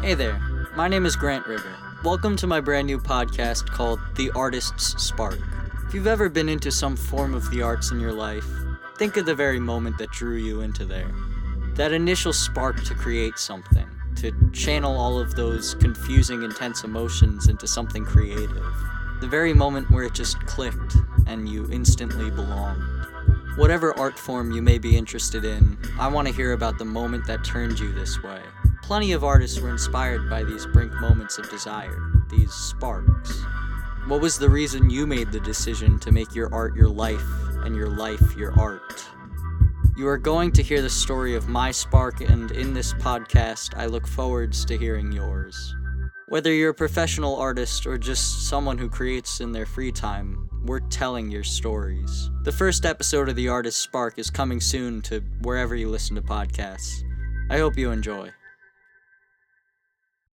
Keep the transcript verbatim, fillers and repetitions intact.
Hey there, my name is Grant River. Welcome to my brand new podcast called The Artist's Spark. If you've ever been into some form of the arts in your life, think of the very moment that drew you into there. That initial spark to create something, to channel all of those confusing, intense emotions into something creative. The very moment where it just clicked and you instantly belonged. Whatever art form you may be interested in, I want to hear about the moment that turned you this way. Plenty of artists were inspired by these brink moments of desire, these sparks. What was the reason you made the decision to make your art your life and your life your art? You are going to hear the story of my spark, and in this podcast, I look forwards to hearing yours. Whether you're a professional artist or just someone who creates in their free time, we're telling your stories. The first episode of The Artist's Spark is coming soon to wherever you listen to podcasts. I hope you enjoy.